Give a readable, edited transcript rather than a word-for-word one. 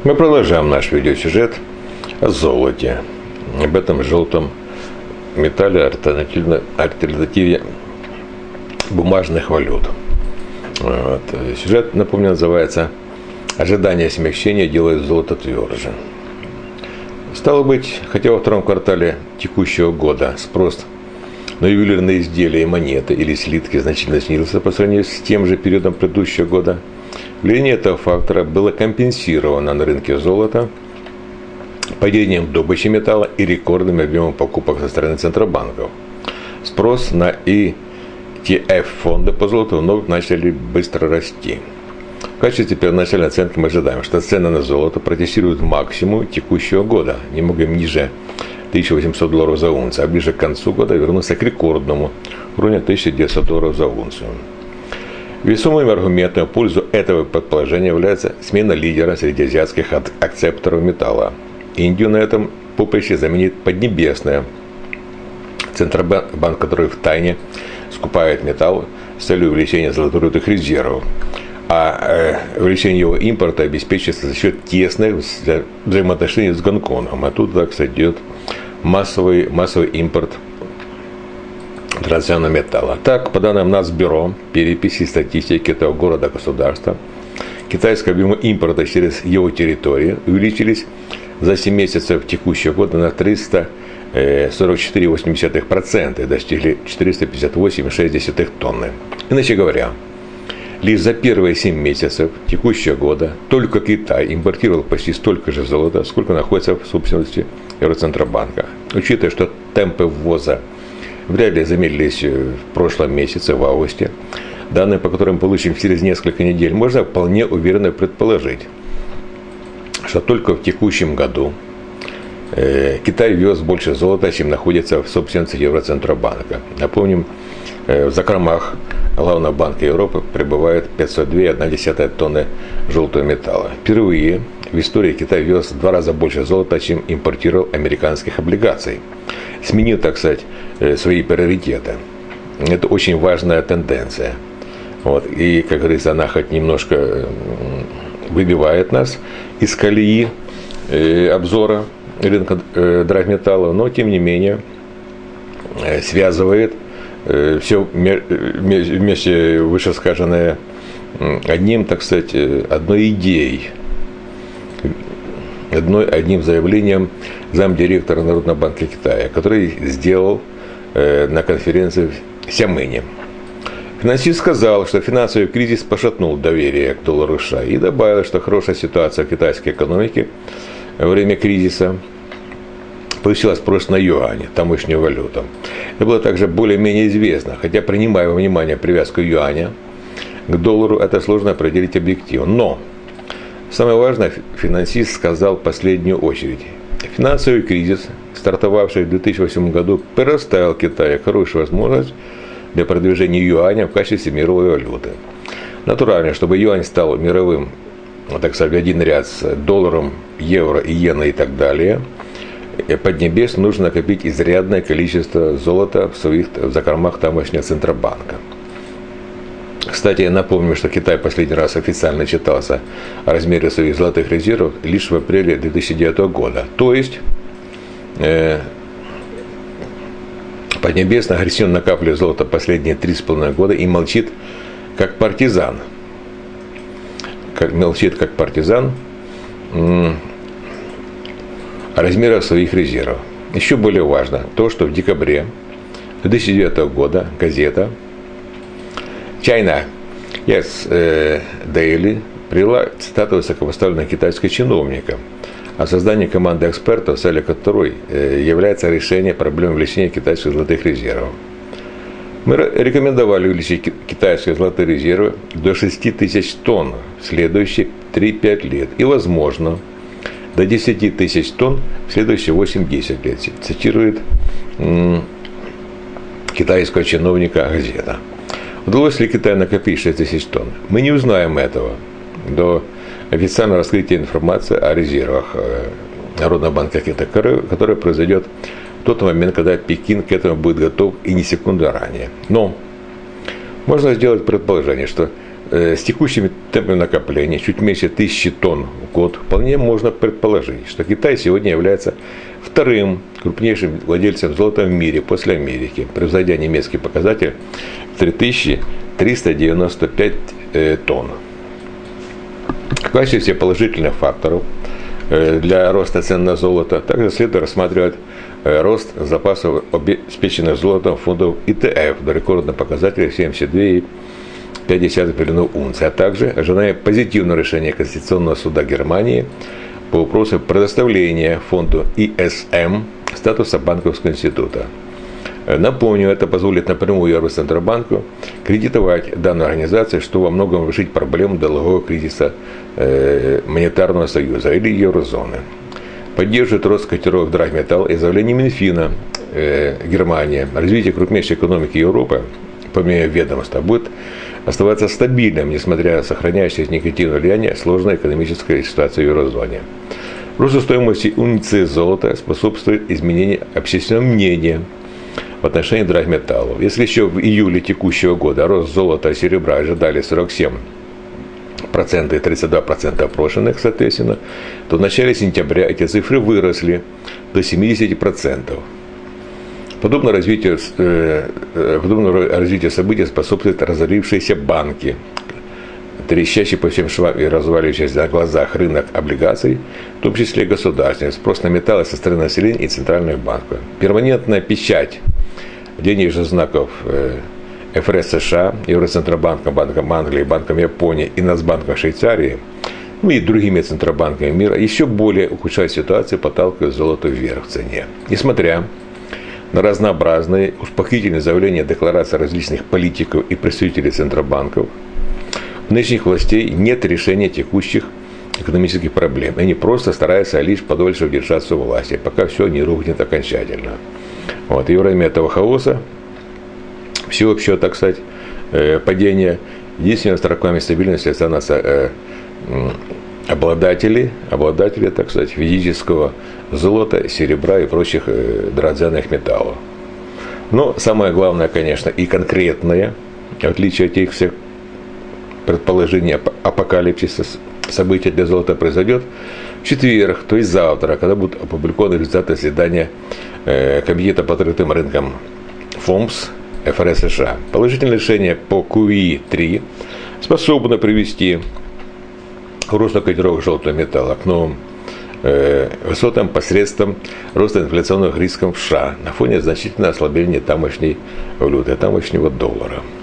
Мы продолжаем наш видеосюжет о золоте, об этом желтом металле, альтернативе бумажных валют. Вот. Сюжет, напомню, называется «Ожидание смягчения делает золото тверже». Стало быть, хотя во втором квартале текущего года спрос на ювелирные изделия и монеты или слитки значительно снизился по сравнению с тем же периодом предыдущего года, влияние этого фактора было компенсировано на рынке золота падением добычи металла и рекордным объемом покупок со стороны центробанков. Спрос на ETF-фонды по золоту вновь начали быстро расти. В качестве первоначальной оценки мы ожидаем, что цены на золото протестируют максимум текущего года, немного ниже $1800 за унцию, а ближе к концу года вернутся к рекордному уровню $1900 за унцию. Весомым аргументом в пользу этого предположения является смена лидера среди азиатских акцепторов металла. Индию на этом поприще заменит Поднебесная, Центробанк, который втайне скупает металл с целью увеличения золотовалютных резервов, а увеличение его импорта обеспечивается за счет тесных взаимоотношений с Гонконгом. А тут, кстати, идет массовый импорт традиционного металла. Так, по данным Нацбюро переписи статистики этого города-государства, китайские объемы импорта через его территорию увеличились за 7 месяцев текущего года на 344,8% и достигли 458,6 тонны. Иначе говоря, лишь за первые 7 месяцев текущего года только Китай импортировал почти столько же золота, сколько находится в собственности Евроцентробанка. Учитывая, что темпы ввоза вряд ли замедлились в прошлом месяце, в августе, данные по которым получим через несколько недель, можно вполне уверенно предположить, что только в текущем году Китай ввез больше золота, чем находится в собственности Евроцентробанка. Напомним, в закромах главного банка Европы пребывает 502,1 тонны желтого металла. Впервые в истории Китай ввез в 2 раза больше золота, чем импортировал американских облигаций. Сменил, так сказать, свои приоритеты. Это очень важная тенденция. Вот. И, как говорится, она хоть немножко выбивает нас из колеи обзора рынка драгметаллов, но, тем не менее, связывает все вместе вышесказанное одним, так сказать, одной идеей, одним заявлением замдиректора Народного банка Китая, который сделал на конференции в Сямэне. Финансист сказал, что финансовый кризис пошатнул доверие к доллару США и добавил, что хорошая ситуация в китайской экономике во время кризиса повысила спрос на юани, тамошнюю валюту. Это было также более-менее известно, хотя, принимая во внимание привязку юаня к доллару, это сложно определить объективно. Но самое важное, финансист сказал в последнюю очередь. Финансовый кризис, стартовавший в 2008 году, предоставил Китаю хорошую возможность для продвижения юаня в качестве мировой валюты. Натурально, чтобы юань стал мировым, так сказать, в один ряд с долларом, евро, иеной и так далее, Поднебес нужно накопить изрядное количество золота в своих закромах тамошнего Центробанка. Кстати, я напомню, что Китай последний раз официально отчитался о размере своих золотых резервов лишь в апреле 2009 года. То есть Поднебесная агрессивно накапливает золото последние 3,5 года и молчит как партизан. Молчит как партизан о размерах своих резервов. Еще более важно то, что в декабре 2009 года газета China Yes Daily привела цитату высокопоставленного китайского чиновника о создании команды экспертов, целью которой является решение проблем увеличения китайских золотых резервов. Мы рекомендовали увеличить китайские золотые резервы до 6 тысяч тонн в следующие 3-5 лет и, возможно, до 10 тысяч тонн в следующие 8-10 лет, цитирует китайского чиновника газета. Удалось ли Китаю накопить 6 тысяч тонн? Мы не узнаем этого до официального раскрытия информации о резервах Народного банка Китая, которое произойдет в тот момент, когда Пекин к этому будет готов и не секунду ранее. Но можно сделать предположение, что с текущими темпами накопления, чуть меньше 1000 тонн в год, вполне можно предположить, что Китай сегодня является вторым крупнейшим владельцем золота в мире после Америки, превзойдя немецкий показатель в 3395 тонн. В качестве положительных факторов для роста цен на золото также следует рассматривать рост запасов обеспеченных золотом фондов ИТФ до рекордного показателя 72,5 миллионов унций, а также ожидание позитивного решения Конституционного суда Германии по вопросу предоставления фонду ИСМ статуса банковского института. Напомню, это позволит напрямую Евроцентробанку кредитовать данную организацию, что во многом решить проблему долгового кризиса монетарного союза или еврозоны. Поддерживает рост котировок драгметалла и заявление Минфина Германии. Развитие крупнейшей экономики Европы, по мнению ведомства, будет оставаться стабильным, несмотря на сохраняющееся негативное влияние сложной экономической ситуации в еврозоне. Росту стоимости унции золота способствует изменению общественного мнения в отношении драгметаллов. Если еще в июле текущего года рост золота и серебра ожидали 47% и 32% опрошенных, соответственно, то в начале сентября эти цифры выросли до 70%. Подобное развитие событий способствует разорившиеся банки, трещащий по всем швам и разваливающийся на глазах рынок облигаций, в том числе государственный, спрос на металлы со стороны населения и центральных банков. Перманентная печать денежных знаков ФРС США, Евроцентробанком, Банком Англии, Банком Японии и Нацбанком Швейцарии, ну и другими центробанками мира, еще более ухудшает ситуацию, подталкивает золото вверх в цене. Несмотря на разнообразные успокоительные заявления деклараций различных политиков и представителей центробанков, у нынешних властей нет решения текущих экономических проблем. Они просто стараются лишь подольше удержаться у власти, пока все не рухнет окончательно. Вот. И во время этого хаоса, всеобщего, так сказать, падения, единственными строками стабильности останутся обладатели, так сказать, физического золота, серебра и прочих драгоценных металлов. Но самое главное, конечно, и конкретное, в отличие от этих всех предположений апокалипсиса, события для золота произойдет в четверг, то есть завтра, когда будут опубликованы результаты заседания Комитета по открытым рынкам ФОМС ФРС США. Положительное решение по QE3 способно привести к росту котировок желтого металла к новым высотам посредством роста инфляционных рисков в США на фоне значительного ослабления тамошней валюты, тамошнего доллара.